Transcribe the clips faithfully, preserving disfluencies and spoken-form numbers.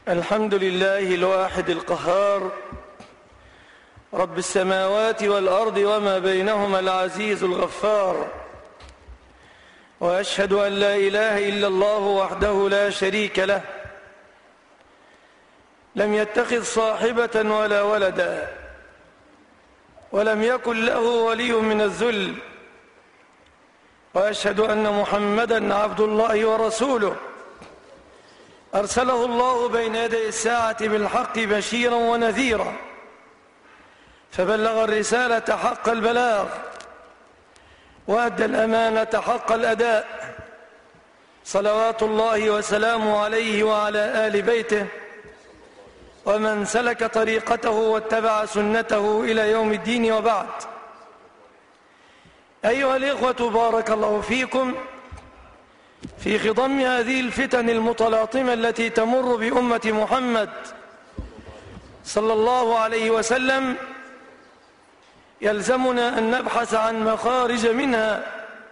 الحمد لله الواحد القهار، رب السماوات والأرض وما بينهما العزيز الغفار. وأشهد أن لا إله إلا الله وحده لا شريك له، لم يتخذ صاحبة ولا ولدا، ولم يكن له ولي من الذل. وأشهد أن محمدًا عبد الله ورسوله، أرسله الله بين يدي الساعة بالحق بشيرا ونذيرا، فبلغ الرسالة حق البلاغ، وأدى الأمانة حق الأداء. صلوات الله وسلامه عليه وعلى آل بيته ومن سلك طريقته واتبع سنته إلى يوم الدين، وبعد. أيها الإخوة، بارك الله فيكم في خضم هذه الفتن المتلاطمة التي تمر بأمة محمد صلى الله عليه وسلم. يلزمنا أن نبحث عن مخارج منها،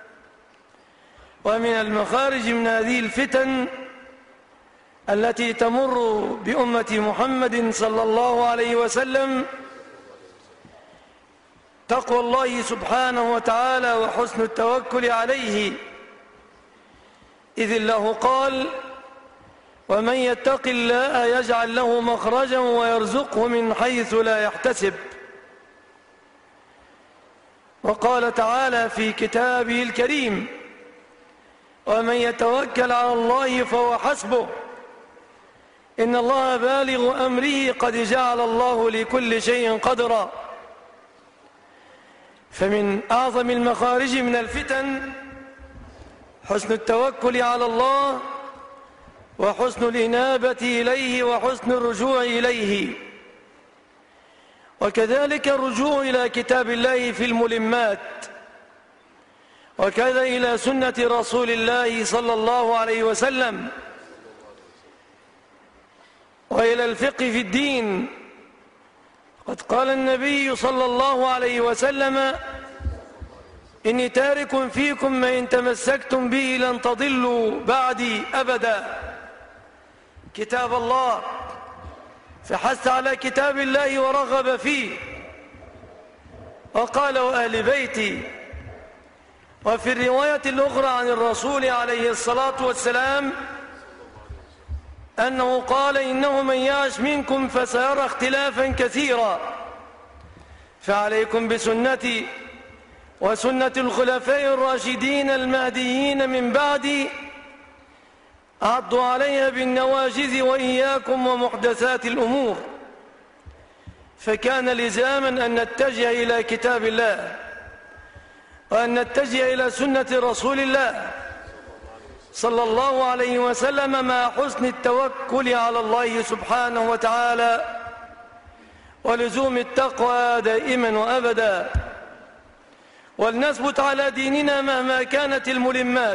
ومن المخارج من هذه الفتن التي تمر بأمة محمد صلى الله عليه وسلم تقوى الله سبحانه وتعالى وحسن التوكل عليه، إذ الله قال: ومن يتق الله يجعل له مخرجا ويرزقه من حيث لا يحتسب. وقال تعالى في كتابه الكريم: ومن يتوكل على الله فهو حسبه إن الله بالغ أمره قد جعل الله لكل شيء قدرا. فمن أعظم المخارج من الفتن حسن التوكل على الله، وحسن الإنابة إليه، وحسن الرجوع إليه، وكذلك الرجوع إلى كتاب الله في الملمات، وكذا إلى سنة رسول الله صلى الله عليه وسلم، وإلى الفقه في الدين. قد قال النبي صلى الله عليه وسلم: إني تارك فيكم ما إن تمسكتم به لن تضلوا بعدي أبدا، كتاب الله. فحث على كتاب الله ورغب فيه، وقال: وأهل بيتي. وفي الرواية الأخرى عن الرسول عليه الصلاة والسلام أنه قال: إنه من يعش منكم فسيرى اختلافا كثيرا، فعليكم بسنتي وسنة الخلفاء الراشدين المهديين من بعدي، عضوا عليها بالنواجذ، وإياكم ومحدثات الأمور. فكان لزاما أن نتجه إلى كتاب الله، وأن نتجه إلى سنة رسول الله صلى الله عليه وسلم، مع حسن التوكل على الله سبحانه وتعالى، ولزوم التقوى دائما وأبدا. ولنثبت على ديننا مهما كانت الملمات،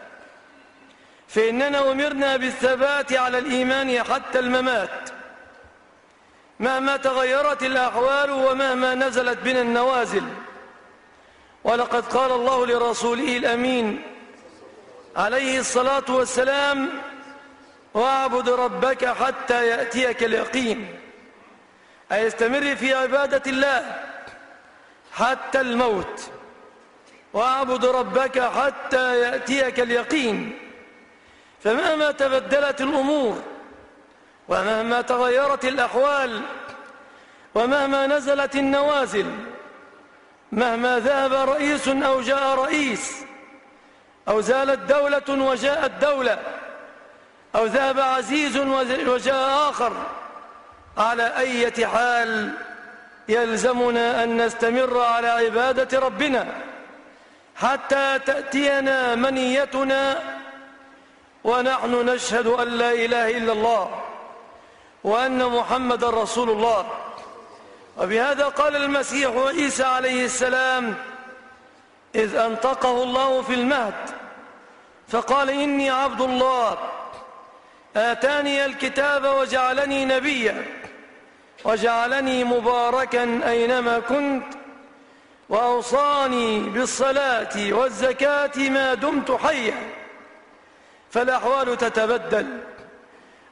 فإننا أمرنا بالثبات على الإيمان حتى الممات، مهما تغيرت الأحوال ومهما نزلت بنا النوازل. ولقد قال الله لرسوله الأمين عليه الصلاة والسلام: واعبد ربك حتى يأتيك اليقين، أي استمر في عبادة الله حتى الموت. واعبد ربك حتى يأتيك اليقين. فمهما تبدلت الأمور، ومهما تغيرت الأحوال، ومهما نزلت النوازل، مهما ذهب رئيس أو جاء رئيس، أو زالت دولة وجاءت دولة، أو ذهب عزيز وجاء آخر، على أي حال يلزمنا أن نستمر على عبادة ربنا حتى تأتينا منيتنا ونحن نشهد أن لا إله إلا الله وأن محمد رسول الله. وبهذا قال المسيح عيسى عليه السلام إذ أنطقه الله في المهد، فقال: إني عبد الله آتاني الكتاب وجعلني نبيا وجعلني مباركا أينما كنت وأوصاني بالصلاة والزكاة ما دمت حيا. فالأحوال تتبدل،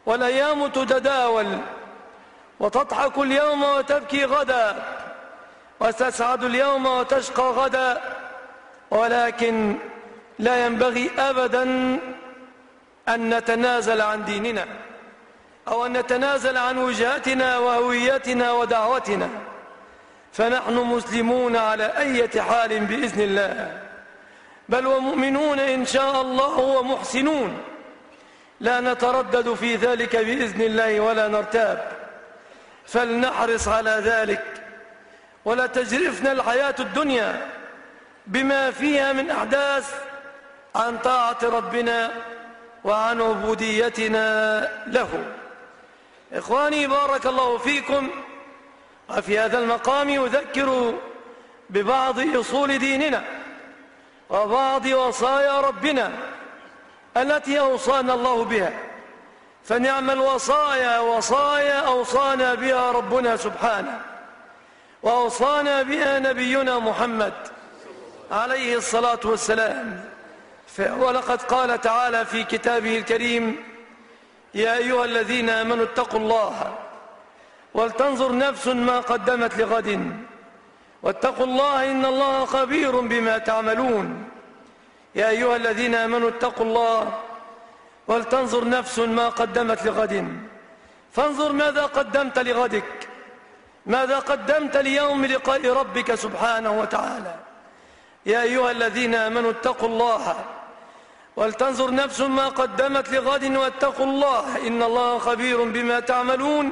والأيام تتداول، وتضحك اليوم وتبكي غدا، وتسعد اليوم وتشقى غدا، ولكن لا ينبغي أبدا أن نتنازل عن ديننا أو أن نتنازل عن وجهتنا وهويتنا ودعوتنا، فنحن مسلمون على أي حال بإذن الله، بل ومؤمنون إن شاء الله ومحسنون، لا نتردد في ذلك بإذن الله ولا نرتاب، فلنحرص على ذلك، ولا تجرفنا الحياة الدنيا بما فيها من أحداث عن طاعة ربنا وعن عبوديتنا له. إخواني بارك الله فيكم، وفي هذا المقام يذكر ببعض أصول ديننا وبعض وصايا ربنا التي أوصانا الله بها، فنعم الوصايا وصايا أوصانا بها ربنا سبحانه، وأوصانا بها نبينا محمد عليه الصلاة والسلام. ولقد قال تعالى في كتابه الكريم: يا أيها الذين آمنوا اتقوا الله ولتنظر نفس ما قدمت لغد واتقوا الله إن الله خبير بما تعملون. يا أيها الذين آمنوا اتقوا الله ولتنظر نفس ما قدمت لغد، فانظر ماذا قدمت لغدك، ماذا قدمت ليوم لقاء ربك سبحانه وتعالى. يا أيها الذين آمنوا اتقوا الله ولتنظر نفس ما قدمت لغد واتقوا الله إن الله خبير بما تعملون.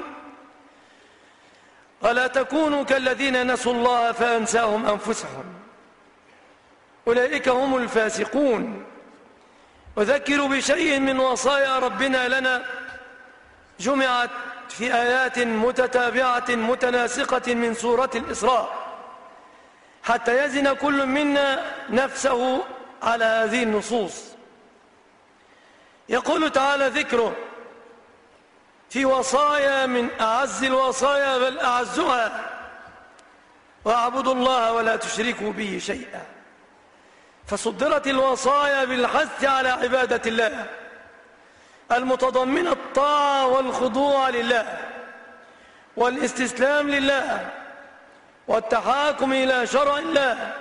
ولا تكونوا كالذين نسوا الله فأنساهم أنفسهم أولئك هم الفاسقون. أذكر بشيء من وصايا ربنا لنا جمعت في آيات متتابعة متناسقة من سورة الإسراء، حتى يزن كل منا نفسه على هذه النصوص. يقول تعالى ذكره في وصايا من أعز الوصايا بل أعزها: واعبدوا الله ولا تشركوا به شيئا. فصدرت الوصايا بالحث على عبادة الله المتضمنة الطاعة والخضوع لله والاستسلام لله والتحاكم إلى شرع الله،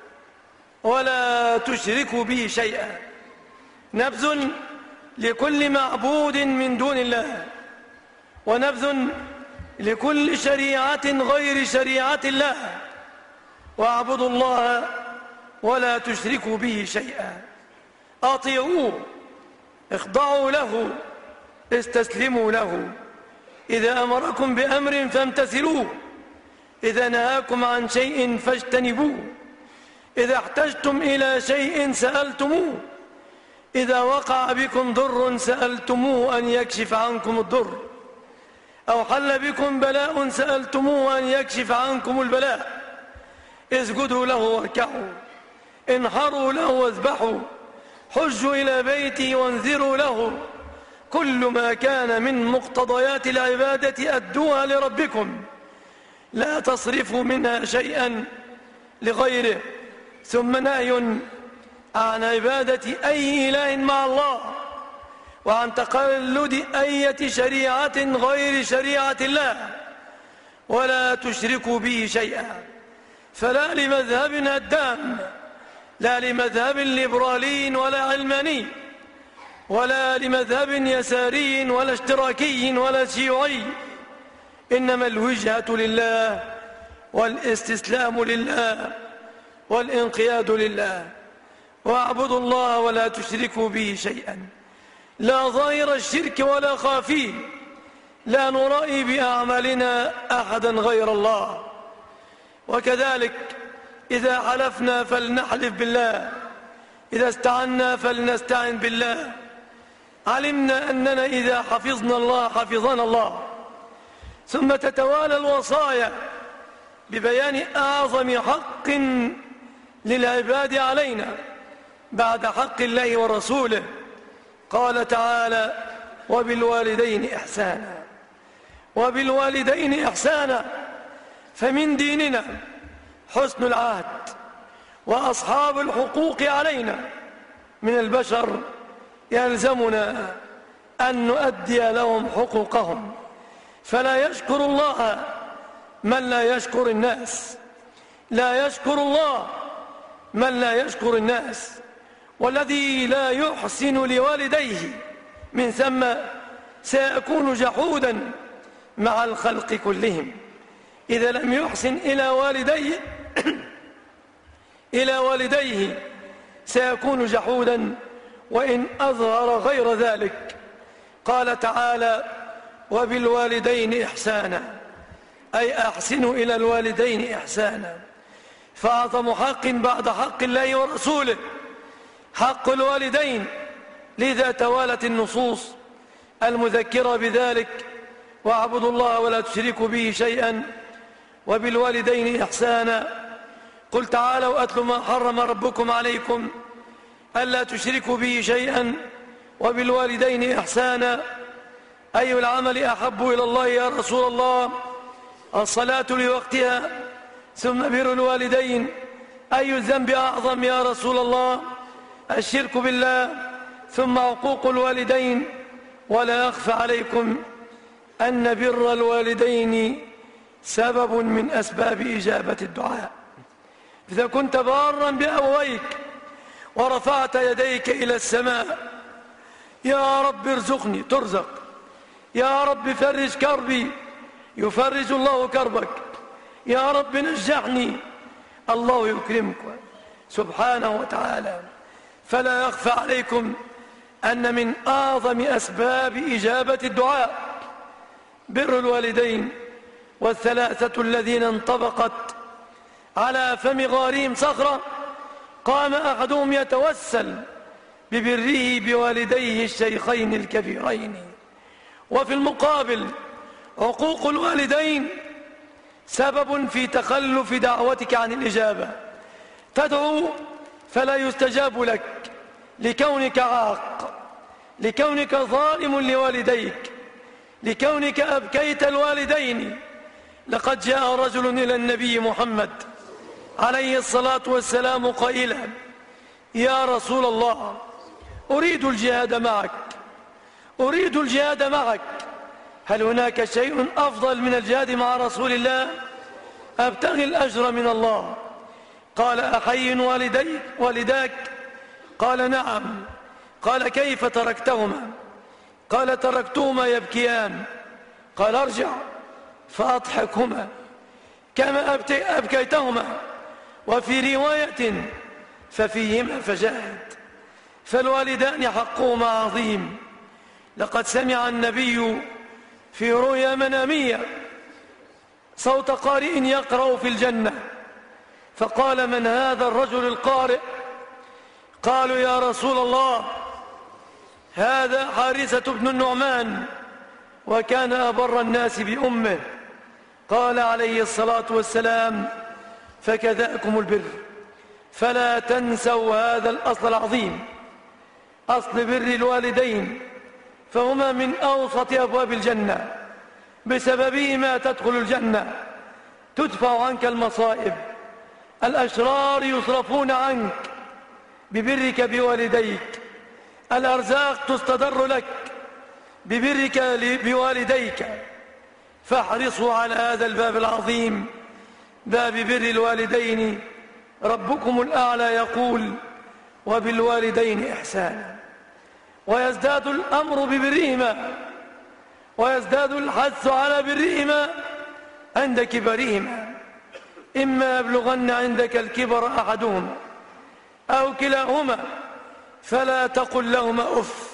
ولا تشركوا به شيئا، نبذ لكل معبود من دون الله، ونبذ لكل شريعة غير شريعة الله. واعبدوا الله ولا تشركوا به شيئا، أطيعوه، اخضعوا له، استسلموا له. إذا أمركم بأمر فامتثلوه، إذا نهاكم عن شيء فاجتنبوه، إذا احتجتم إلى شيء سألتموه، إذا وقع بكم ضر سألتموه أن يكشف عنكم الضر، أو حل بكم بلاء سألتموه أن يكشف عنكم البلاء. اسجدوا له واركعوا، انحروا له واذبحوا، حجوا إلى بيتي وانذروا له. كل ما كان من مقتضيات العبادة أدوها لربكم، لا تصرفوا منها شيئا لغيره. ثم نهي عن عبادة أي إله مع الله، وعن تقلد أي شريعة غير شريعة الله، ولا تشركوا به شيئا. فلا لمذهب هدام، لا لمذهب ليبرالي ولا علماني، ولا لمذهب يساري ولا اشتراكي ولا شيوعي، إنما الوجهة لله والاستسلام لله والانقياد لله. واعبدوا الله ولا تشركوا به شيئا، لا ظاهر الشرك ولا خافيه، لا نرائي بأعمالنا أحدا غير الله. وكذلك إذا حلفنا فلنحلف بالله، إذا استعنا فلنستعن بالله. علمنا أننا إذا حفظنا الله حفظنا الله. ثم تتوالى الوصايا ببيان أعظم حق للعباد علينا بعد حق الله ورسوله. قال تعالى: وبالوالدين إحسانا. وبالوالدين إحسانا، فمن ديننا حسن العهد، وأصحاب الحقوق علينا من البشر يلزمنا أن نؤدي لهم حقوقهم، فلا يشكر الله من لا يشكر الناس، لا يشكر الله من لا يشكر الناس. والذي لا يحسن لوالديه من ثم سيكون جحودا مع الخلق كلهم. إذا لم يحسن إلى والديه إلى والديه سيكون جحودا وإن أظهر غير ذلك. قال تعالى: وبالوالدين إحسانا، أي أحسنوا إلى الوالدين إحسانا. فأعظم حق بعد حق الله ورسوله حق الوالدين، لذا توالت النصوص المذكرة بذلك: واعبدوا الله ولا تشركوا به شيئا وبالوالدين إحسانا. قل تعالوا أتل ما حرم ربكم عليكم ألا تشركوا به شيئا وبالوالدين إحسانا. أي العمل أحب إلى الله يا رسول الله؟ الصلاة لوقتها، ثم بر الوالدين. أي الذنب أعظم يا رسول الله؟ الشرك بالله، ثم عقوق الوالدين. ولا أخفى عليكم أن بر الوالدين سبب من أسباب إجابة الدعاء. إذا كنت بارا بأبويك ورفعت يديك إلى السماء: يا رب ارزقني، ترزق. يا رب فرج كربي، يفرج الله كربك. يا رب نجحني، الله يكرمك سبحانه وتعالى. فلا يخفى عليكم أن من أعظم أسباب إجابة الدعاء بر الوالدين. والثلاثة الذين انطبقت على فم غارهم صخرة قام أحدهم يتوسل ببره بوالديه الشيخين الكبيرين. وفي المقابل عقوق الوالدين سبب في تخلف دعوتك عن الإجابة. تدعو فلا يستجاب لك لكونك عاق، لكونك ظالم لوالديك، لكونك أبكيت الوالدين. لقد جاء رجل إلى النبي محمد عليه الصلاة والسلام قائلا: يا رسول الله، أريد الجهاد معك، أريد الجهاد معك، هل هناك شيء أفضل من الجهاد مع رسول الله؟ أبتغي الأجر من الله. قال: أحي والديك والداك؟ قال: نعم. قال: كيف تركتهما؟ قال: تركتهما يبكيان. قال: ارجع فأضحكهما كما أبكيتهما، وفي رواية ففيهما فجاهد. فالوالدان حقهما عظيم. لقد سمع النبي في رؤيا منامية صوت قارئ يقرأ في الجنة، فقال: من هذا الرجل القارئ؟ قالوا: يا رسول الله، هذا حارثة بن النعمان، وكان أبر الناس بأمه. قال عليه الصلاة والسلام: فكذاكم البر، فلا تنسوا هذا الأصل العظيم، أصل بر الوالدين، فهما من أوسط أبواب الجنة، بسببهما تدخل الجنة، تدفع عنك المصائب، الأشرار يصرفون عنك ببرك بوالديك، الأرزاق تستدر لك ببرك بوالديك. فاحرصوا على هذا الباب العظيم، باب بر الوالدين. ربكم الأعلى يقول: وبالوالدين إحسانا. ويزداد الأمر ببرهما، ويزداد الحث على برهما عند كبرهما. إما يبلغن عندك الكبر أحدهما أو كلاهما فلا تقل لهما أف.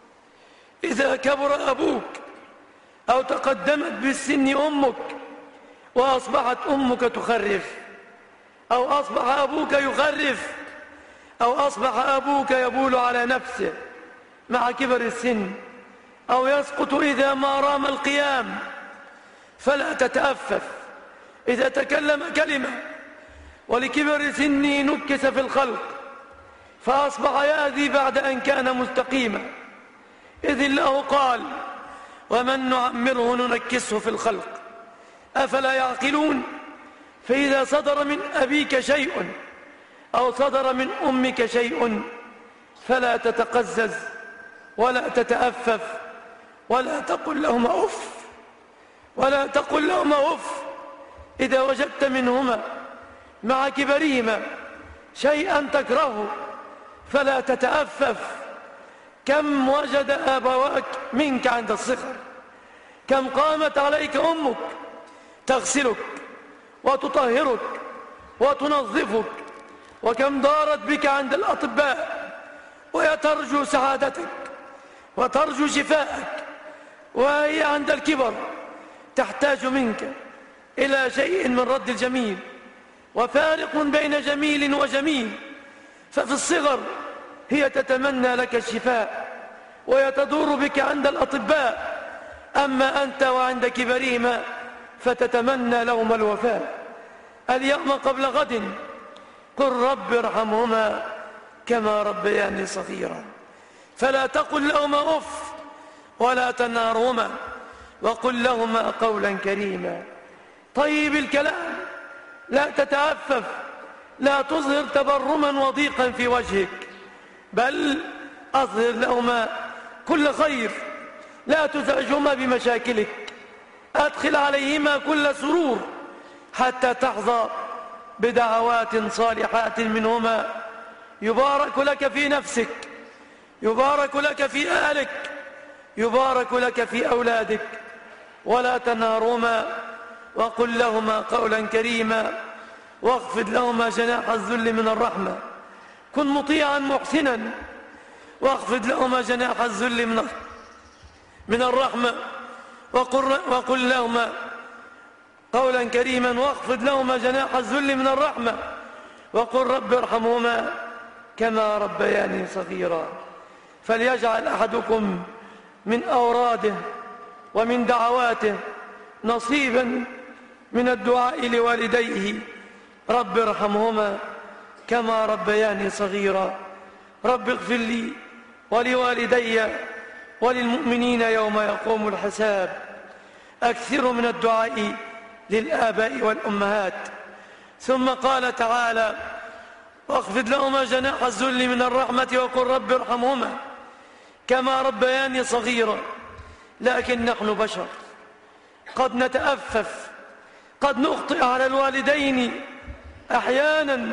إذا كبر أبوك أو تقدمت بالسن أمك وأصبحت أمك تخرف، أو أصبح أبوك يخرف، أو أصبح أبوك يبول على نفسه مع كبر السن، أو يسقط إذا ما رام القيام، فلا تتأفف إذا تكلم كلمة ولكبر سنه نكس في الخلق فأصبح يأذي بعد أن كان مستقيما، إذ الله قال: ومن نعمره ننكسه في الخلق أفلا يعقلون. فإذا صدر من أبيك شيء أو صدر من أمك شيء فلا تتقزز ولا تتأفف ولا تقل لهما أف، ولا تقل لهما أف إذا وجدت منهما مع كبرهما شيئا تكرهه فلا تتأفف. كم وجد أبواك منك عند الصغر، كم قامت عليك أمك تغسلك وتطهرك وتنظفك، وكم دارت بك عند الأطباء وهي ترجو سعادتك وترجو شفاءك، وهي عند الكبر تحتاج منك إلى شيء من رد الجميل. وفارق بين جميل وجميل، ففي الصغر هي تتمنى لك الشفاء ويتدور بك عند الأطباء، أما أنت وعند كبرهما فتتمنى لهما الوفاة. اليوم قبل غد قل رب ارحمهما كما ربياني صغيرا. فلا تقل لهما أف ولا تنهرهما وقل لهما قولا كريما. طيب الكلام، لا تتعفف، لا تظهر تبرما وضيقا في وجهك، بل أظهر لهما كل خير، لا تزعجهما بمشاكلك، أدخل عليهما كل سرور حتى تحظى بدعوات صالحات منهما. يبارك لك في نفسك، يبارك لك في أهلك، يبارك لك في أولادك. ولا تنهرهما وقل لهما قولا كريما واخفض لهما جناح الذل من الرحمة. كن مطيعا محسنا واخفض لهما جناح الذل من من الرحمة، وقل, وقل لهما قولا كريما واخفض لهما جناح الذل من الرحمة وقل رب ارحمهما كما ربياني صغيرا. فليجعل أحدكم من أوراده ومن دعواته نصيبا من الدعاء لوالديه رب ارحمهما كما ربياني صغيرا. رب اغفر لي ولوالدي وللمؤمنين يوم يقوم الحساب. أكثر من الدعاء للآباء والأمهات. ثم قال تعالى واخفض لهما جناح الذل من الرحمة وقل رب ارحمهما كما ربياني صغيرا. لكن نحن بشر، قد نتأفف، قد نخطئ على الوالدين أحيانا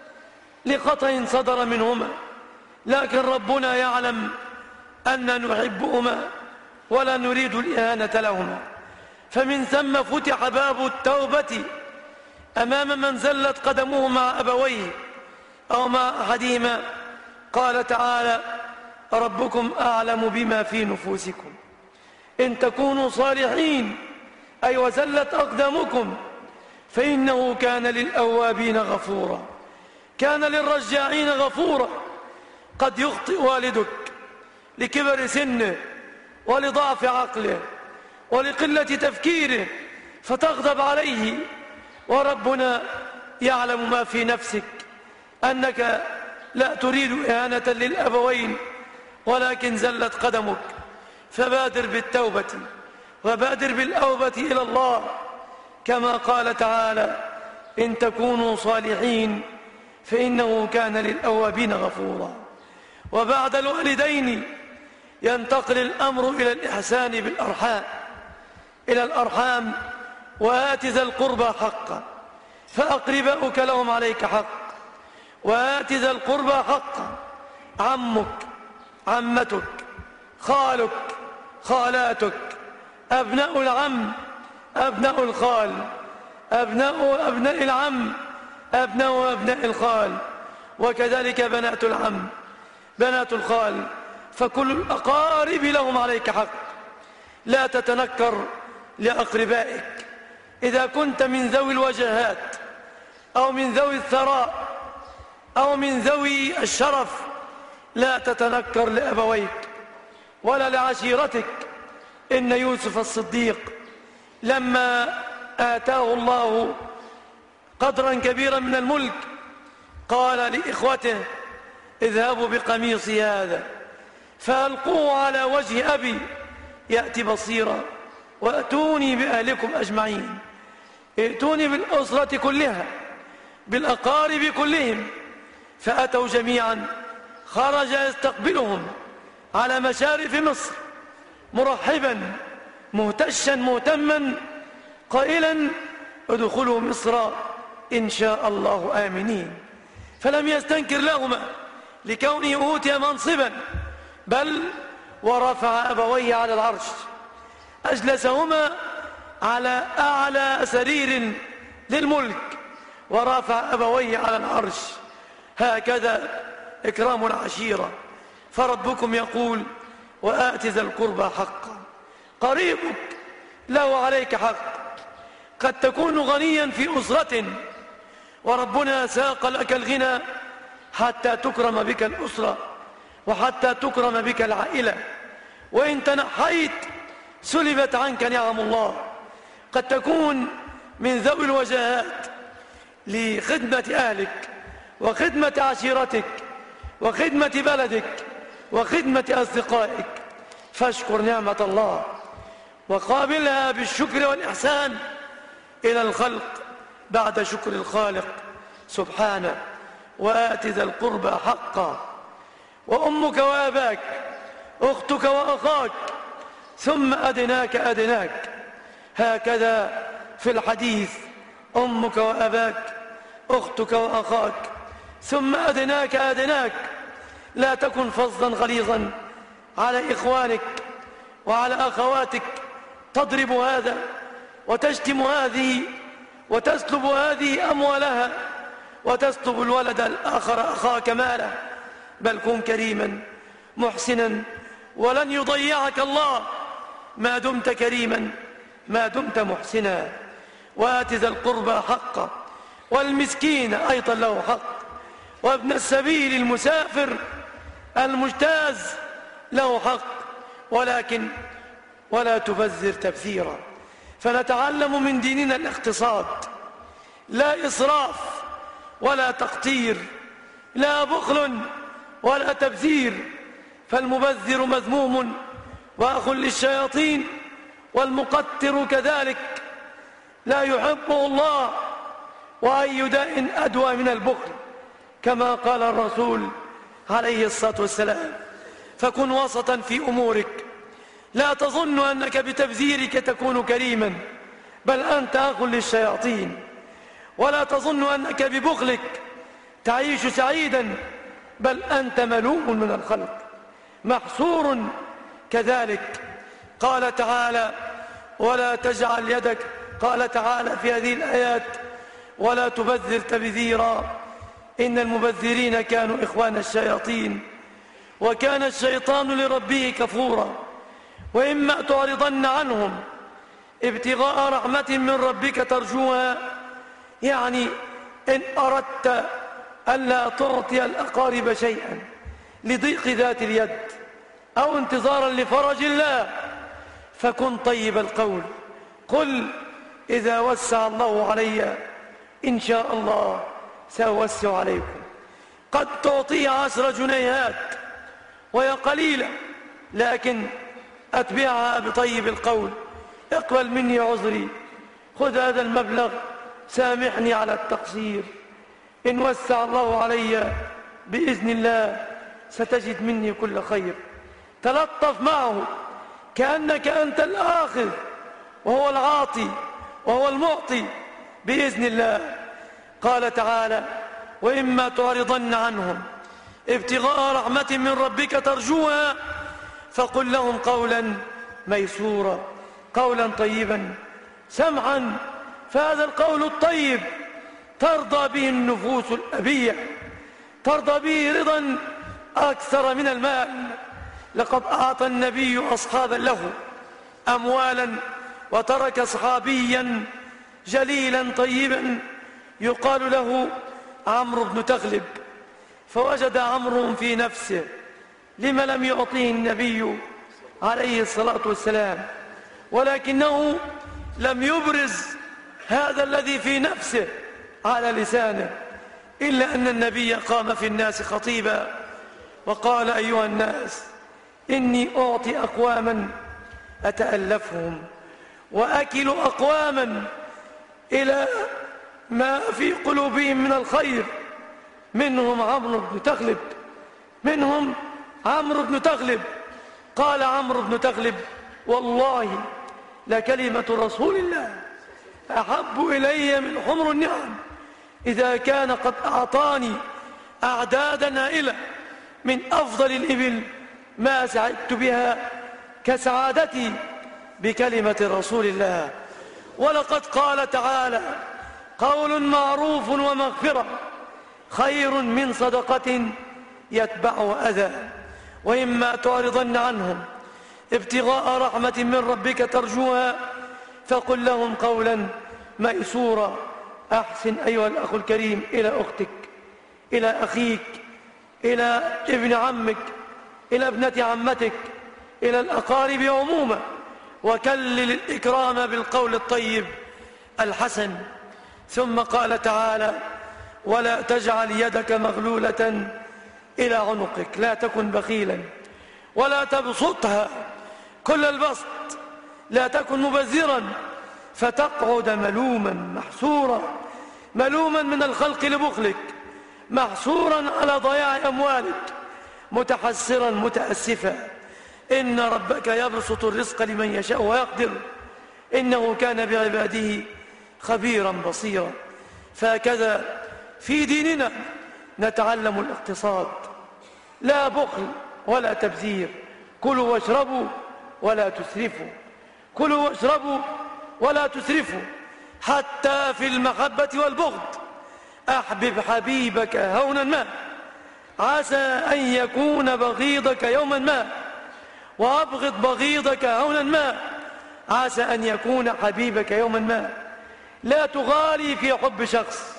لخطأ صدر منهما، لكن ربنا يعلم أن نحبهما ولا نريد الإهانة لهما. فمن ثم فتح باب التوبة أمام من زلت قدمه مع أبويه أو مع أحدهما. قال تعالى ربكم أعلم بما في نفوسكم إن تكونوا صالحين أي وزلت أقدامكم فإنه كان للأوابين غفورا، كان للرجاعين غفورا. قد يخطئ والدك لكبر سنه ولضعف عقله ولقلة تفكيره فتغضب عليه، وربنا يعلم ما في نفسك أنك لا تريد إهانة للأبوين ولكن زلت قدمك. فبادر بالتوبة وبادر بالأوبة إلى الله كما قال تعالى إن تكونوا صالحين فإنه كان للأوابين غفورا. وبعد الوالدين ينتقل الأمر إلى الإحسان بالأرحام، إلى الأرحام. وآت ذا القربى حقا فأقرباؤك لهم عليك حق. وآت ذا القربى حقا، عمك، عمتك، خالك، خالاتك، أبناء العم، أبناء الخال، أبناء أبناء العم، أبناء أبناء الخال، وكذلك بنات العم، بنات الخال. فكل الأقارب لهم عليك حق. لا تتنكر لأقربائك. إذا كنت من ذوي الوجهات أو من ذوي الثراء أو من ذوي الشرف لا تتنكر لأبويك ولا لعشيرتك. إن يوسف الصديق لما آتاه الله قدرا كبيرا من الملك قال لإخوته اذهبوا بقميصي هذا فألقوه على وجه أبي يأتي بصيرا وأتوني بأهلكم أجمعين. ائتوني بالأسرة كلها بالأقارب كلهم. فأتوا جميعا، خرج يستقبلهم على مشارف مصر مرحبا مهتشا مهتما قائلا ادخلوا مصر إن شاء الله آمنين. فلم يستنكر لهما لكونه أوتي منصبا، بل ورفع أبويه على العرش، أجلسهما على أعلى سرير للملك ورفع أبويه على العرش. هكذا إكرام العشيرة. فربكم يقول وآت ذا القربى حقا. قريبك له عليك حق. قد تكون غنيا في أسرة وربنا ساق لك الغنى حتى تكرم بك الأسرة وحتى تكرم بك العائلة، وإن تنحيت سلبت عنك نعم الله. قد تكون من ذوي الوجهات لخدمة أهلك وخدمة عشيرتك وخدمة بلدك وخدمة أصدقائك، فاشكر نعمة الله وقابلها بالشكر والإحسان إلى الخلق بعد شكر الخالق سبحانه. وآت ذا القربى حقا. وأمك وأباك، أختك وأخاك، ثم أدناك أدناك. هكذا في الحديث: أمك وأباك، أختك وأخاك، ثم أدناك أدناك. لا تكن فظا غليظا على إخوانك وعلى أخواتك، تضرب هذا وتشتم هذه وتسلب هذه أموالها وتسلب الولد الآخر أخاك ماله. بل كن كريما محسنا، ولن يضيعك الله ما دمت كريما ما دمت محسنا. وآت ذا القربى حقا. والمسكين أيضا له حق، وابن السبيل المسافر المجتاز له حق، ولكن ولا تبذر تبذيرا. فنتعلم من ديننا الاقتصاد، لا إسراف ولا تقتير، لا بخل ولا تبذير. فالمبذر مذموم وأخ للشياطين، والمقتر كذلك لا يحبه الله. وأي داء أدوى من البخل، كما قال الرسول عليه الصلاة والسلام. فكن وسطا في أمورك، لا تظن أنك بتبذيرك تكون كريما، بل أنت أخ للشياطين. ولا تظن أنك ببخلك تعيش سعيدا، بل أنت ملوم من الخلق محصور كذلك. قال تعالى: ولا تجعل يدك. قال تعالى في هذه الآيات: ولا تبذر تبذيرا إن المبذرين كانوا إخوان الشياطين وكان الشيطان لربه كفورا. وإما تعرضن عنهم ابتغاء رحمة من ربك ترجوها، يعني إن أردت ألا تعطي الأقارب شيئا لضيق ذات اليد أو انتظارا لفرج الله، فكن طيب القول. قل: إذا وسع الله علي إن شاء الله سأوسع عليكم. قد تعطي عشر جنيهات وهي قليلة، لكن أتبعها بطيب القول: اقبل مني عذري، خذ هذا المبلغ، سامحني على التقصير، إن وسع الله علي بإذن الله ستجد مني كل خير. تلطف معه كأنك أنت الآخذ وهو العاطي وهو المعطي بإذن الله. قال تعالى: وإما تعرضن عنهم ابتغاء رحمة من ربك ترجوها فقل لهم قولا ميسورا، قولا طيبا سمعا. فهذا القول الطيب ترضى به النفوس الأبية، ترضى به رضا أكثر من المال. لقد أعطى النبي أصحابا له أموالا وترك صحابيا جليلا طيبا يقال له عمرو بن تغلب. فوجد عمرو في نفسه لما لم يعطيه النبي عليه الصلاة والسلام، ولكنه لم يبرز هذا الذي في نفسه على لسانه، إلا أن النبي قام في الناس خطيبا وقال: أيها الناس، إني أعطي أقواما أتألفهم وأكل أقواما إلى ما في قلوبهم من الخير، منهم عمرو بن تغلب منهم عمرو بن تغلب قال عمرو بن تغلب: والله لكلمة رسول الله أحب إلي من حمر النعم إذا كان قد أعطاني أعدادا هائلة من أفضل الإبل ما سعدت بها كسعادتي بكلمة رسول الله. ولقد قال تعالى: قول معروف ومغفرة خير من صدقة يتبعها أذى، وإما تعرضن عنهم ابتغاء رحمة من ربك ترجوها فقل لهم قولا ميسورا. أحسن أيها الأخ الكريم إلى أختك، إلى أخيك، إلى ابن عمك، إلى ابنة عمتك، إلى الأقارب عموما، وكلل الإكرام بالقول الطيب الحسن. ثم قال تعالى: ولا تجعل يدك مغلولة إلى عنقك، لا تكن بخيلا ولا تبسطها كل البسط، لا تكن مبذرا فتقعد ملوما محسورا، ملوما من الخلق لبخلك، محسورا على ضياع أموالك، متحسرا متأسفا. إن ربك يبسط الرزق لمن يشاء ويقدر، إنه كان بعباده خبيرا بصيرا. فهكذا في ديننا نتعلم الاقتصاد، لا بخل ولا تبذير. كلوا واشربوا ولا تسرفوا، كلوا واشربوا ولا تسرفوا. حتى في المحبة والبغض أحبب حبيبك هونا ما، عسى أن يكون بغيضك يوما ما، وأبغض بغيضك هونا ما، عسى أن يكون حبيبك يوما ما. لا تغالي في حب شخص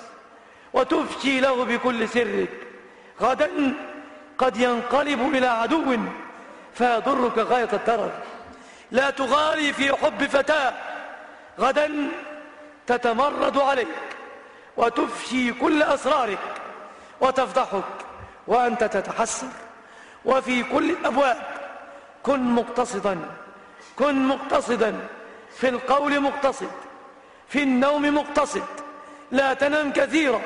وتفشي له بكل سرك، غدا قد ينقلب إلى عدو فيضرك غاية الضرر. لا تغالي في حب فتاة، غدا تتمرد عليك وتفشي كل أسرارك وتفضحك وأنت تتحسر. وفي كل الأبواب كن مقتصدا، كن مقتصدا، في القول مقتصد، في النوم مقتصد. لا تنم كثيرا،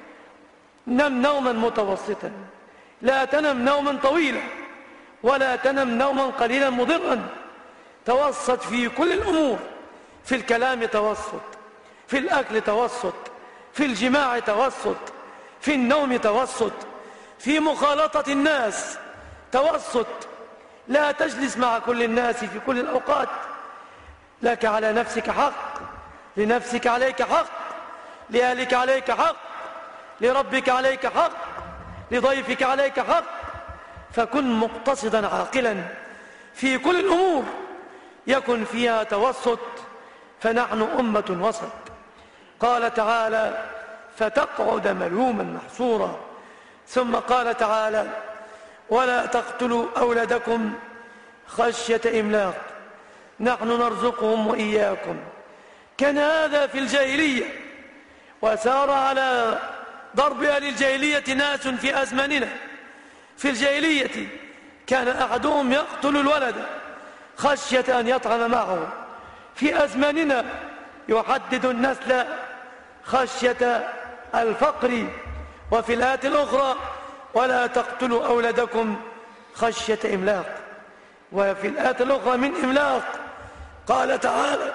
نم نوما متوسطا، لا تنم نوما طويلا ولا تنم نوما قليلا مضرا. توسط في كل الأمور، في الكلام توسط، في الأكل توسط، في الجماع توسط، في النوم توسط، في مخالطة الناس توسط. لا تجلس مع كل الناس في كل الأوقات. لك على نفسك حق، لنفسك عليك حق، لأهلك عليك حق، لربك عليك حق، لضيفك عليك حق. فكن مقتصدا عاقلا في كل الأمور يكن فيها توسط، فنحن أمة وسط. قال تعالى: فتقعد ملوما محسورا. ثم قال تعالى: ولا تقتلوا أولادكم خشية إملاق نحن نرزقهم وإياكم. كان هذا في الجاهلية، وسار على ضرب أهل الجاهلية ناس في أزماننا. في الجاهلية كان أحدهم يقتل الولد خشية أن يطعم معه. في أزماننا يحدد النسل خشية الفقر. وفي الآية الأخرى: ولا تقتلوا أولادكم خشية إملاق. وفي الآية الأخرى من إملاق قال تعالى: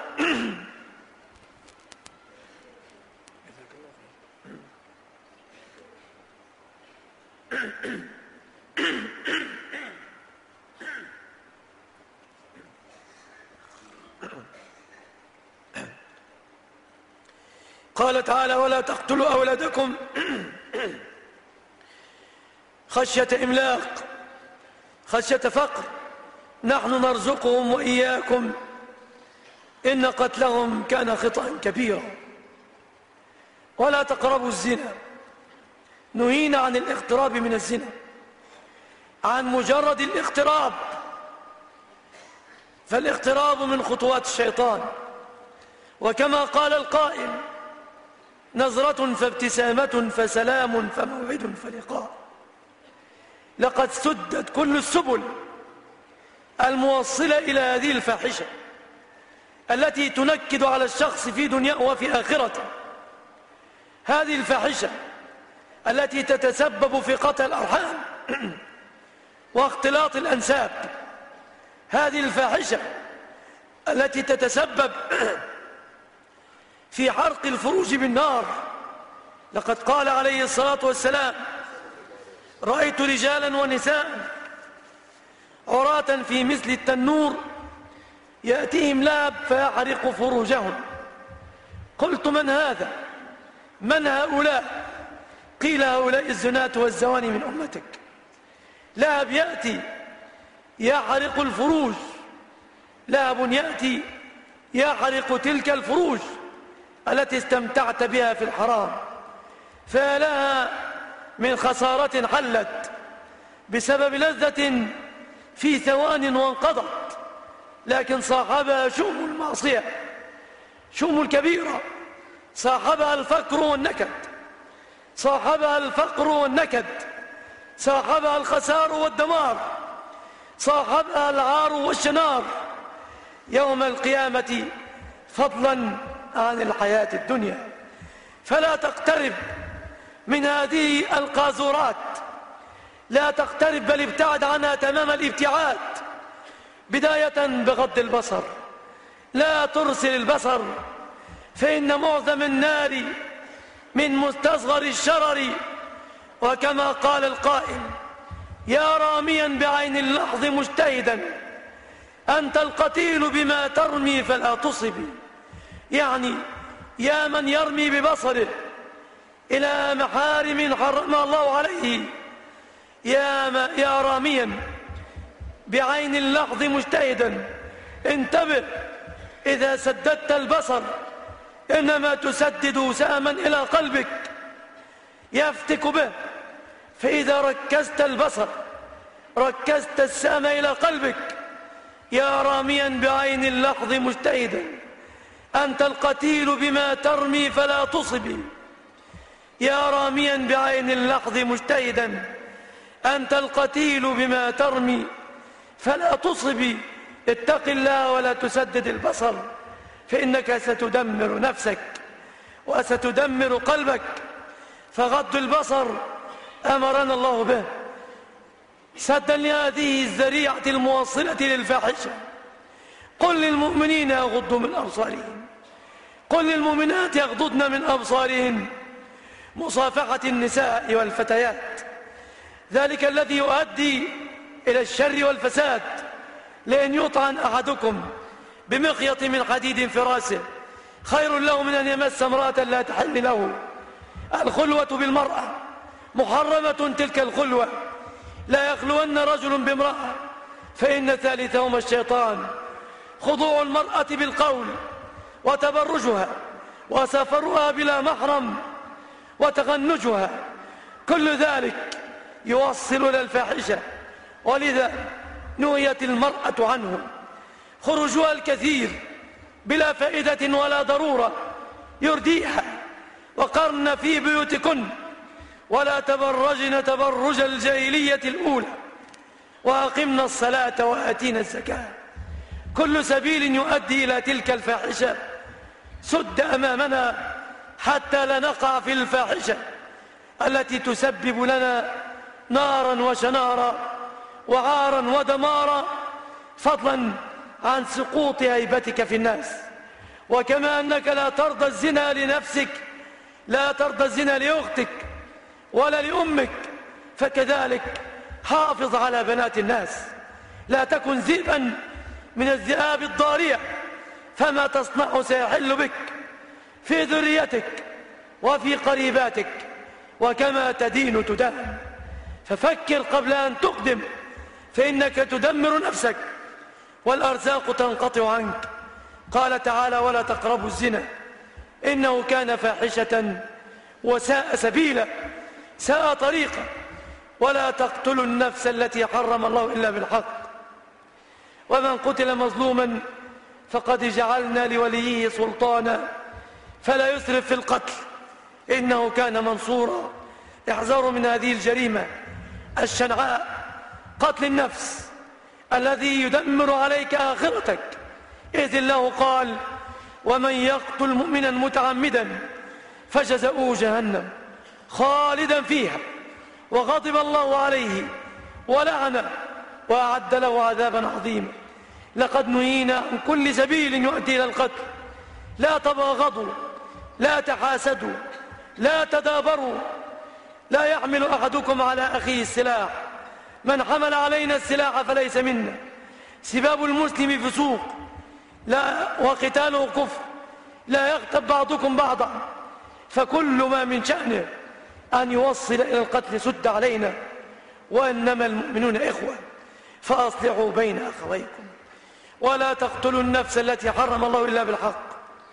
قال تعالى: ولا تقتلوا أولادكم خشية إملاق، خشية فقر نحن نرزقهم وإياكم إن قتلهم كان خطأ كبيرا. ولا تقربوا الزنا، نهينا عن الاقتراب من الزنا، عن مجرد الاقتراب، فالاقتراب من خطوات الشيطان. وكما قال القائل: نظرة فابتسامة فسلام فموعد فلقاء. لقد سدت كل السبل الموصلة إلى هذه الفاحشة التي تنكد على الشخص في دنياه وفي آخرته. هذه الفاحشة التي تتسبب في قطع الأرحام واختلاط الأنساب. هذه الفاحشة التي تتسبب في حرق الفروج بالنار. لقد قال عليه الصلاة والسلام: رأيت رجالا ونساء عراة في مثل التنور يأتيهم لهب فيحرق فروجهم. قلت: من هذا؟ من هؤلاء؟ قيل: هؤلاء الزناة والزواني من أمتك. لهب يأتي يحرق الفروج، لهب يأتي يحرق تلك الفروج التي استمتعت بها في الحرام، فلها من خسارة حلت بسبب لذة في ثوان وانقضت، لكن صاحبها شؤم المعصية، شؤم الكبيرة، صاحبها الفقر والنكد، صاحبها الفقر والنكد، صاحبها الخسار والدمار، صاحبها العار والشنار يوم القيامة، فضلا عن الحياة الدنيا. فلا تقترب من هذه القاذورات، لا تقترب، بل ابتعد عنها تمام الابتعاد، بداية بغض البصر. لا ترسل البصر، فإن معظم النار من مستصغر الشرر. وكما قال القائل: يا راميا بعين اللحظ مجتهدا، أنت القتيل بما ترمي فلا تصب. يعني يا من يرمي ببصره إلى محارم حرمها الله عليه، يا, ما يا راميا بعين اللحظ مجتهدا، انتبه، إذا سددت البصر إنما تسدد سهما إلى قلبك يفتك به، فإذا ركزت البصر ركزت السهم إلى قلبك. يا راميا بعين اللحظ مجتهدا، أنت القتيل بما ترمي فلا تصب. يا راميا بعين اللحظ مجتهدا، أنت القتيل بما ترمي فلا تصب. اتق الله ولا تسدد البصر، فإنك ستدمر نفسك وستدمر قلبك. فغض البصر أمرنا الله به سدا لهذه الذريعة الموصلة للفاحشة. قل للمؤمنين يغضوا من أبصارهم، قل للمؤمنات يغضضن من أبصارهن. مصافحة النساء والفتيات، ذلك الذي يؤدي إلى الشر والفساد. لأن يطعن أحدكم بمخيط من حديد في راسه خير له من أن يمس امرأة لا تحل له. الخلوة بالمرأة محرمة، تلك الخلوة. لا يخلون رجل بامرأة فإن ثالثهما الشيطان. خضوع المرأة بالقول وتبرجها وسفرها بلا محرم وتغنجها، كل ذلك يوصل إلى الفاحشة، ولذا نهيت المرأة عنه. خروجها الكثير بلا فائدة ولا ضرورة يرديها. وقرن في بيوتكن ولا تبرجن تبرج الجاهلية الأولى وأقمنا الصلاة وآتينا الزكاة. كل سبيل يؤدي إلى تلك الفاحشة سد أمامنا حتى لا نقع في الفاحشة التي تسبب لنا نارا وشنارا وعارا ودمارا، فضلا عن سقوط هيبتك في الناس. وكما أنك لا ترضى الزنا لنفسك، لا ترضى الزنا لأختك ولا لأمك، فكذلك حافظ على بنات الناس. لا تكن ذئبا من الذئاب الضارية، فما تصنع سيحل بك في ذريتك وفي قريباتك، وكما تدين تدان. ففكر قبل أن تقدم، فإنك تدمر نفسك والأرزاق تنقطع عنك. قال تعالى: ولا تقربوا الزنا إنه كان فاحشة وساء سبيلا، ساء طريقا. ولا تقتلوا النفس التي حرم الله إلا بالحق، ومن قتل مظلوما فقد جعلنا لوليه سلطانا فلا يسرف في القتل إنه كان منصورا. احذروا من هذه الجريمة الشنعاء، قتل النفس الذي يدمر عليك آخرتك، إذ الله قال: ومن يقتل مؤمنا متعمدا فجزاؤه جهنم خالدا فيها وغضب الله عليه ولعنه وأعد له عذابا عظيما. لقد نهينا عن كل سبيل يؤدي إلى القتل. لا تباغضوا، لا تحاسدوا، لا تدابروا، لا يحمل أحدكم على أخيه السلاح، من حمل علينا السلاح فليس منا. سباب المسلم فسوق لا وقتاله كفر، لا يغتب بعضكم بعضا، فكل ما من شأنه أن يوصل إلى القتل سد علينا، وإنما المؤمنون إخوة فأصلحوا بين أخويكم ولا تقتلوا النفس التي حرم الله إلا بالحق،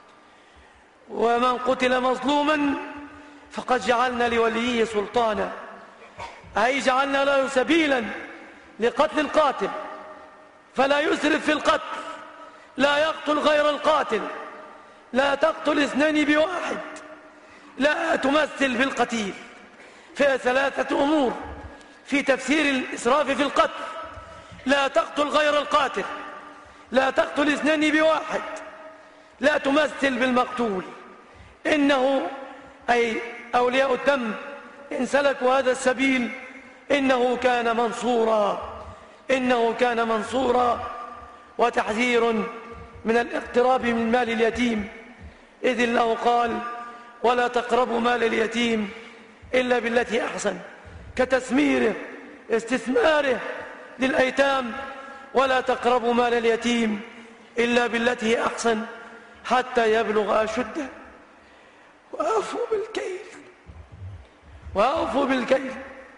ومن قتل مظلوما فقد جعلنا لوليه سلطانا، أي جعلنا له سبيلا لقتل القاتل، فلا يسرف في القتل، لا يقتل غير القاتل، لا تقتل اثنين بواحد، لا تمثل في القتيل. فيها ثلاثة أمور في تفسير الإسراف في القتل: لا تقتل غير القاتل، لا تقتل اثنين بواحد، لا تمثل بالمقتول. إنه أي أولياء الدم إن سلكوا هذا السبيل إنه كان منصورا، إنه كان منصورا. وتحذير من الاقتراب من مال اليتيم، إذ الله قال: ولا تقربوا مال اليتيم إلا بالتي أحسن، كتسميره استثماره للأيتام: ولا تقربوا مال اليتيم إلا بالتي أحسن حتى يبلغ أشده وأوفوا بالكيل وأوفوا بالكيل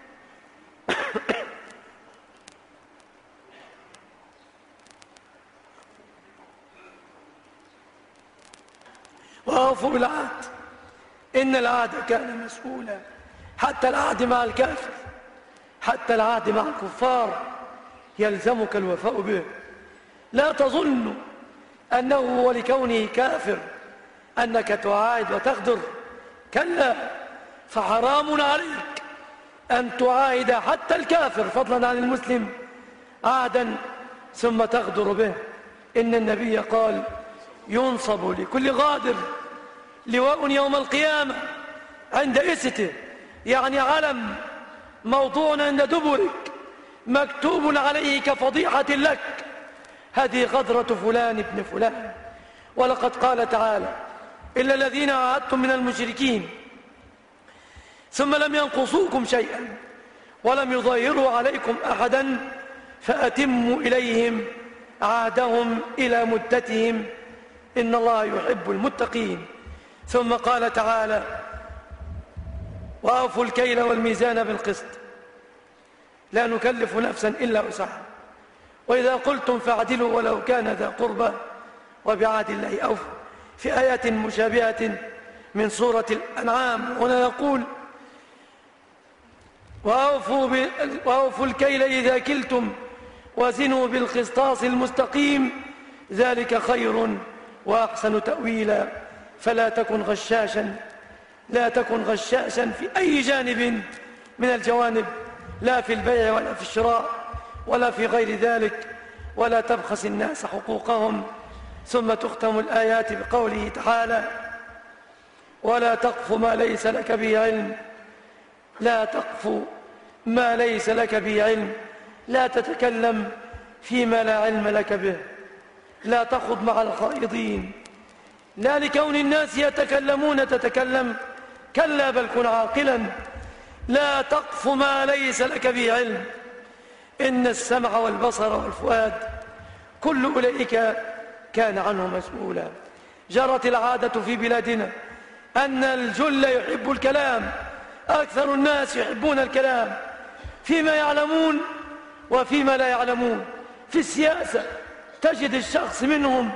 وأوفوا بالعهد إن العهد كان مسؤولا. حتى العهد مع الكافر، حتى العهد مع الكفار يلزمك الوفاء به. لا تظن أنه ولكونه كافر أنك تعاهد وتغدر، كلا، فحرام عليك أن تعاهد حتى الكافر فضلا عن المسلم عهدا ثم تغدر به. إن النبي قال: ينصب لكل غادر لواء يوم القيامة عند إسته، يعني علم موضوع عند دبرك مكتوب عليه كفضيحة لك: هذه غدرة فلان ابن فلان. ولقد قال تعالى: إلا الذين عاهدتم من المشركين ثم لم ينقصوكم شيئا ولم يظاهروا عليكم أحدا فأتموا إليهم عهدهم إلى مدتهم إن الله يحب المتقين. ثم قال تعالى: وأوفوا الكيل والميزان بالقسط لا نكلف نفسا إلا وسعها وإذا قلتم فاعدلوا ولو كان ذا قربى وبعهد الله أوفوا. في آيات مشابهة من سورة الأنعام هنا يقول: وأوفوا, وأوفوا الكيل إذا كلتم وزنوا بالقسطاس المستقيم ذلك خير وأحسن تأويلا. فلا تكن غشاشا، لا تكن غشاشا في أي جانب من الجوانب، لا في البيع ولا في الشراء ولا في غير ذلك، ولا تبخس الناس حقوقهم. ثم تختم الآيات بقوله تعالى: ولا تقف ما ليس لك به علم، لا تقف ما ليس لك به علم، لا تتكلم فيما لا علم لك به، لا تخض مع الخائضين، لا لكون الناس يتكلمون تتكلم، كلا بل كن عاقلا، لا تقف ما ليس لك به علم، إن السمع والبصر والفؤاد كل أولئك كان عنه مسؤولا. جرت العادة في بلادنا أن الجل يحب الكلام، أكثر الناس يحبون الكلام فيما يعلمون وفيما لا يعلمون. في السياسة تجد الشخص منهم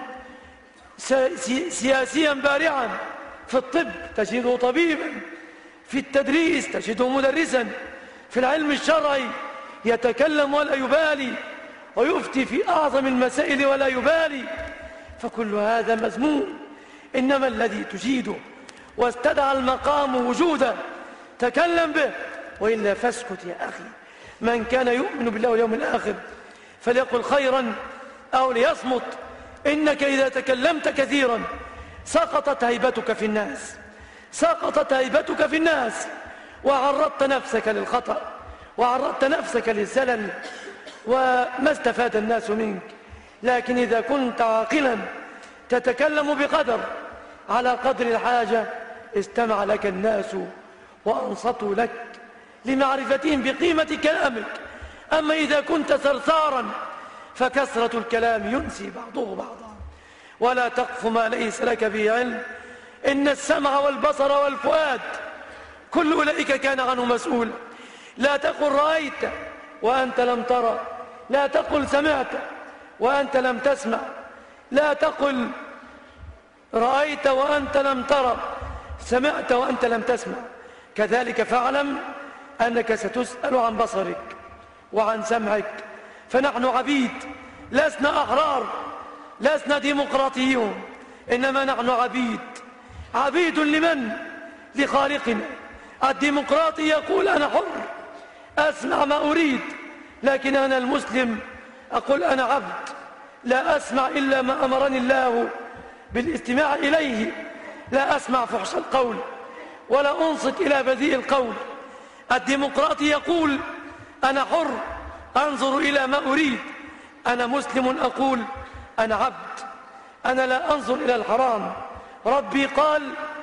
سياسيا بارعا، في الطب تجده طبيبا، في التدريس تجده مدرسا، في العلم الشرعي يتكلم ولا يبالي ويفتي في أعظم المسائل ولا يبالي، فكل هذا مذموم. إنما الذي تجيده واستدعى المقام وجوده تكلم به، وإلا فاسكت يا أخي. من كان يؤمن بالله واليوم الآخر فليقل خيرا أو ليصمت، إنك إذا تكلمت كثيرا سقطت هيبتك في الناس، سقطت هيبتك في الناس، وعرضت نفسك للخطأ وعرضت نفسك للزلل، وما استفاد الناس منك لكن إذا كنت عاقلا تتكلم بقدر على قدر الحاجة استمع لك الناس وأنصتوا لك لمعرفتهم بقيمة كلامك. أما إذا كنت ثرثارا فكثرة الكلام ينسي بعضه بعضا. ولا تقف ما ليس لك به علم، إن السمع والبصر والفؤاد كل أولئك كان عنه مسؤول. لا تقل رأيت وأنت لم ترى، لا تقل سمعت وأنت لم تسمع، لا تقل رأيت وأنت لم ترى، سمعت وأنت لم تسمع. كذلك فاعلم أنك ستسأل عن بصرك وعن سمعك. فنحن عبيد، لسنا أحرار، لسنا ديمقراطيون، إنما نحن عبيد. عبيد لمن؟ لخالقنا. الديمقراطي يقول أنا حر أسمع ما أريد، لكن أنا المسلم أقول أنا عبد لا أسمع إلا ما أمرني الله بالاستماع إليه. لا أسمع فحش القول ولا أنصت إلى بذيء القول. الديمقراطي يقول أنا حر أنظر إلى ما أريد. أنا مسلم أقول أنا عبد، أنا لا أنظر إلى الحرام. ربي قال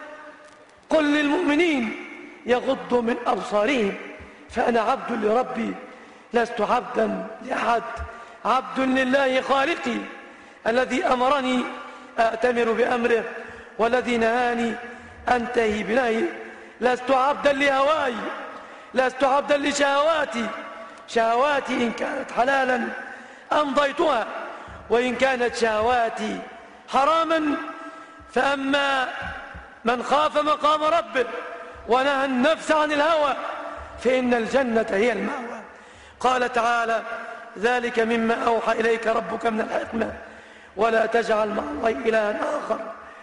قل للمؤمنين يغضوا من أبصارهم. فأنا عبد لربي، لست عبدا لأحد، عبد لله خالقي الذي أمرني أأتمر بأمره والذي نهاني أنتهي بنهيه. لست عبدا لهواي، لست عبدا لشهواتي. شهواتي إن كانت حلالا أمضيتها، وإن كانت شهواتي حراما فأما من خاف مقام ربه ونهى النفس عن الهوى فإن الجنة هي المأوى. قال تعالى ذلك مما أوحى إليك ربك من الحكمة ولا تجعل مع الله إلها آخر.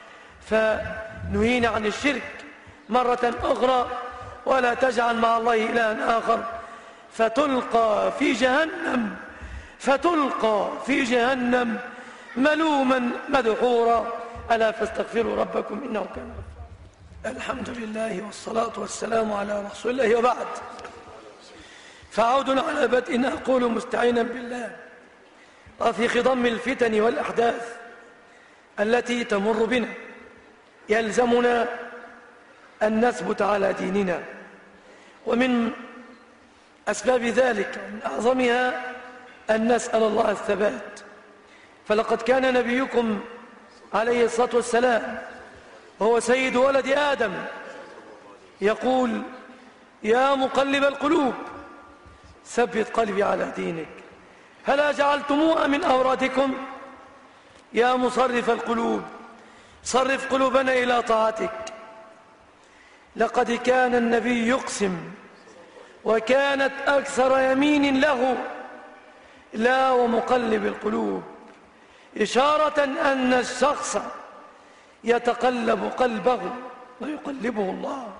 فنهينا عن الشرك مرة أخرى، ولا تجعل مع الله إلها آخر فتلقى في جهنم فتلقى في جهنم ملوما مدحورا. ألا فاستغفروا ربكم إنه كان غفارا. الحمد لله والصلاة والسلام على رسول الله، وبعد. فعود على بدء أقول مستعينا بالله وفي خضم الفتن والأحداث التي تمر بنا يلزمنا أن نثبت على ديننا، ومن أسباب ذلك من أعظمها أن نسأل الله الثبات. فلقد كان نبيكم عليه الصلاة والسلام وهو سيد ولد آدم يقول يا مقلب القلوب ثبت قلبي على دينك. هلا جعلتموها من أورادكم؟ يا مصرف القلوب صرف قلوبنا إلى طاعتك. لقد كان النبي يقسم وكانت أكثر يمين له لا ومقلب القلوب، إشارة أن الشخص يتقلب قلبه ويقلبه الله.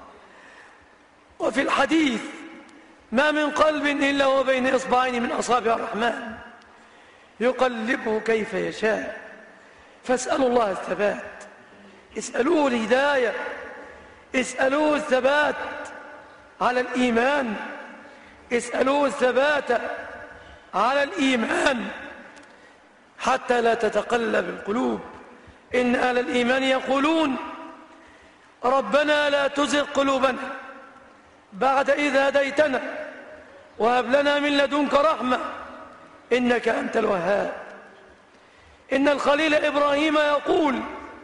وفي الحديث ما من قلب إلا وبين إصبعين من أصابع الرحمن يقلبه كيف يشاء. فاسألوا الله الثبات، اسألوه الهداية، اسألوه الثبات على الإيمان، اسألوه الثبات على الإيمان حتى لا تتقلب القلوب. إن أهل الإيمان يقولون ربنا لا تزغ قلوبنا بعد إذ هديتنا وهب لنا من لدنك رحمة إنك أنت الوهاب. إن الخليل إبراهيم يقول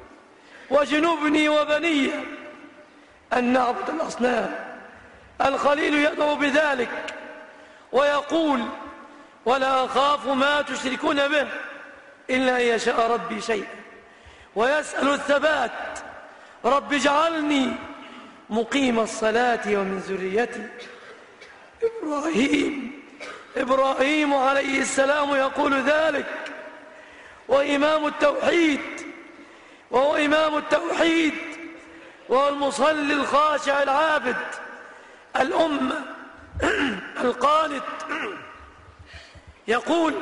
وجنبني وبني أن نعبد الأصنام. الخليل يدعو بذلك ويقول ولا أخاف ما تشركون به إلا أن يشاء ربي شيئا، ويسأل الثبات رب اجعلني مقيم الصلاة ومن ذريتي. إبراهيم إبراهيم عليه السلام يقول ذلك، وإمام التوحيد وهو إمام التوحيد وهو المصلي الخاشع العابد الأمة القانت يقول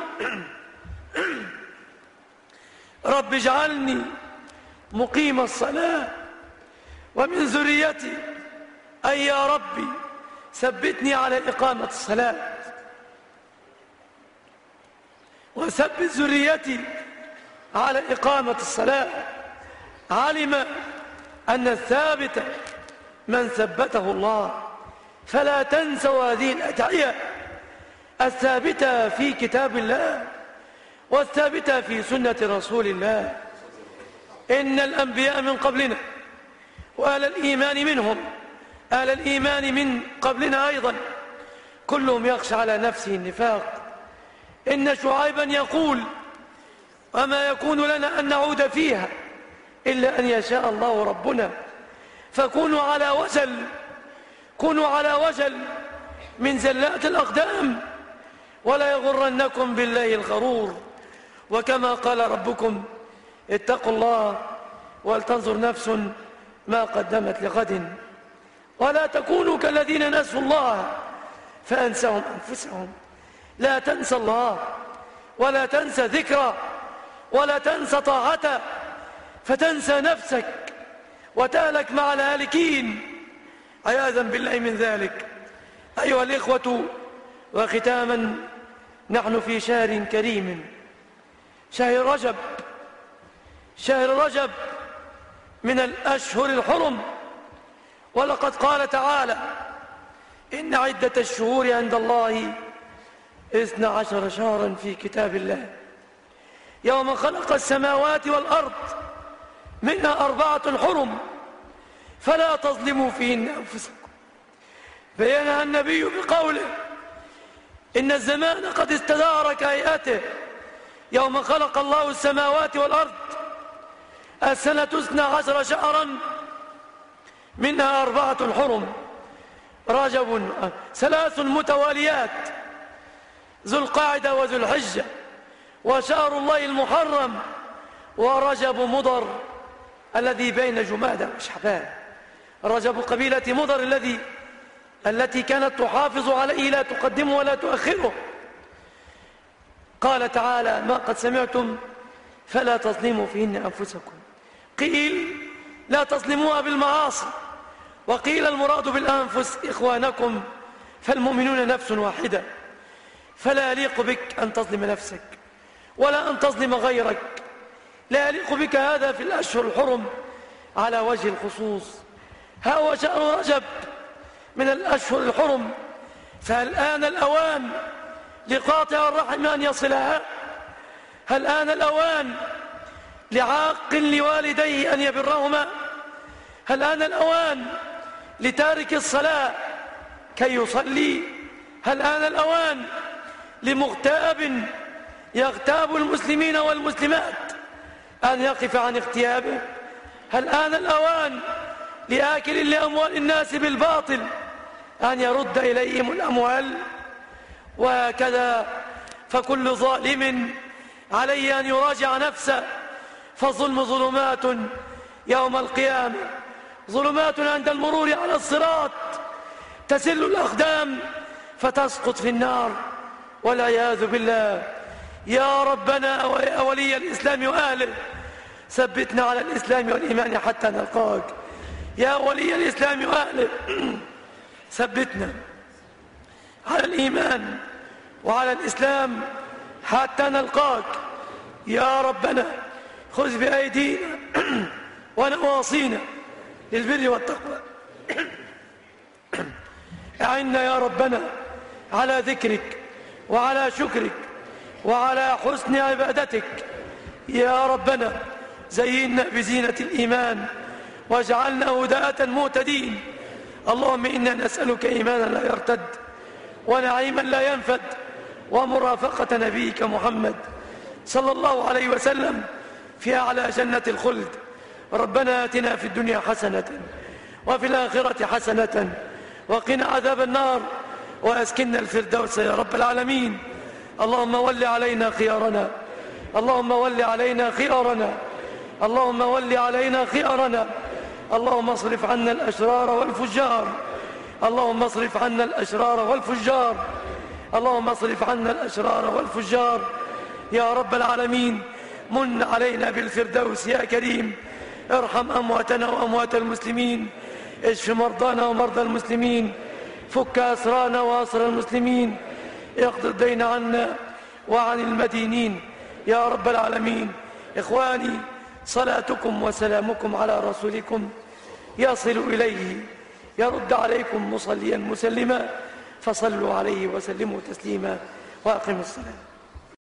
رب اجعلني مقيم الصلاة ومن ذريتي، أي يا ربي ثبتني على إقامة الصلاة وثبت ذريتي على إقامة الصلاة، علم أن الثابت من ثبته الله. فلا تنسوا هذه الأدعية الثابتة في كتاب الله والثابتة في سنة رسول الله. إن الأنبياء من قبلنا وآل الإيمان منهم، آل الإيمان من قبلنا أيضا، كلهم يخشى على نفسه النفاق. إن شعيبا يقول: وما يكون لنا أن نعود فيها إلا أن يشاء الله ربنا. فكونوا على وجل، كونوا على وجل من زلات الأقدام، ولا يغرنكم بالله الغرور. وكما قال ربكم: اتقوا الله ولتنظر نفس ما قدمت لغد، ولا تكونوا كالذين نسوا الله فأنساهم أنفسهم. لا تنسى الله ولا تنسى ذكره ولا تنسى طاعته، فتنسى نفسك وتهلك مع الهالكين، عياذا بالله من ذلك. أيها الإخوة، وختاما، نحن في شهر كريم، شهر رجب، شهر رجب من الأشهر الحرم. ولقد قال تعالى: إن عدة الشهور عند الله اثنا عشر شهرا في كتاب الله يوم خلق السماوات والأرض منها أربعة حرم فلا تظلموا فيهن أنفسكم. بينها النبي بقوله: إن الزمان قد استدار كهيئته يوم خلق الله السماوات والأرض، السنة اثنا عشر شهرا منها أربعة حرم، رجب ثلاث متواليات، ذو القاعدة وذو الحجة وشهر الله المحرم ورجب مضر الذي بين جمادى وشعبان. رجب قبيلة مضر الذي التي كانت تحافظ عليه، لا تقدمه ولا تؤخره. قال تعالى: ما قد سمعتم فلا تظلموا فيهن أنفسكم. قيل: لا تظلموها بالمعاصي، وقيل المراد بالأنفس إخوانكم، فالمؤمنون نفس واحدة. فلا يليق بك أن تظلم نفسك ولا أن تظلم غيرك، لا يليق بك هذا في الأشهر الحرم على وجه الخصوص. ها هو شهر رجب من الأشهر الحرم، فهل آن الأوان لقاطع الرحم أن يصلها؟ هل آن الأوان لعاق لوالديه أن يبرهما؟ هل آن الأوان لتارك الصلاة كي يصلي؟ هل آن الأوان لمغتاب يغتاب المسلمين والمسلمات أن يقف عن اغتيابه؟ هل آن الأوان لآكل لأموال الناس بالباطل أن يرد إليهم الأموال؟ وهكذا فكل ظالم عليه أن يراجع نفسه، فالظلم ظلمات يوم القيامة، ظلمات عند المرور على الصراط، تسل الأقدام فتسقط في النار والعياذ بالله. يا ربنا ويا ولي الإسلام وأهله، ثبتنا على الإسلام والإيمان حتى نلقاك. يا ولي الإسلام وأهله، ثبتنا على الإيمان وعلى الإسلام حتى نلقاك. يا ربنا خذ بأيدينا ونواصينا للبر والتقوى. أعنا يا ربنا على ذكرك وعلى شكرك وعلى حسن عبادتك. يا ربنا زينا بزينة الإيمان واجعلنا هداة مهتدين. اللهم إنا نسألك إيمانا لا يرتد ونعيما لا ينفد ومرافقة نبيك محمد صلى الله عليه وسلم في أعلى جنة الخلد. ربنا آتنا في الدنيا حسنة وفي الآخرة حسنة وقنا عذاب النار وأسكننا الفردوس يا رب العالمين. اللهم ول علينا خيارنا، اللهم ول علينا خيارنا، اللهم ول علينا خيارنا. اللهم اصرف عنا الأشرار والفجار، اللهم اصرف عنا الأشرار والفجار، اللهم اصرف عنا الأشرار والفجار يا رب العالمين. من علينا بالفردوس يا كريم. ارحم أمواتنا وأموات المسلمين، اشف مرضانا ومرضى المسلمين، فك أسرانا وأسر المسلمين، اقض الدين عنا وعن المدينين يا رب العالمين. إخواني، صلاتكم وسلامكم على رسولكم يصل إليه، يرد عليكم مصليا مسلما، فصلوا عليه وسلموا تسليما، وأقم الصلاة.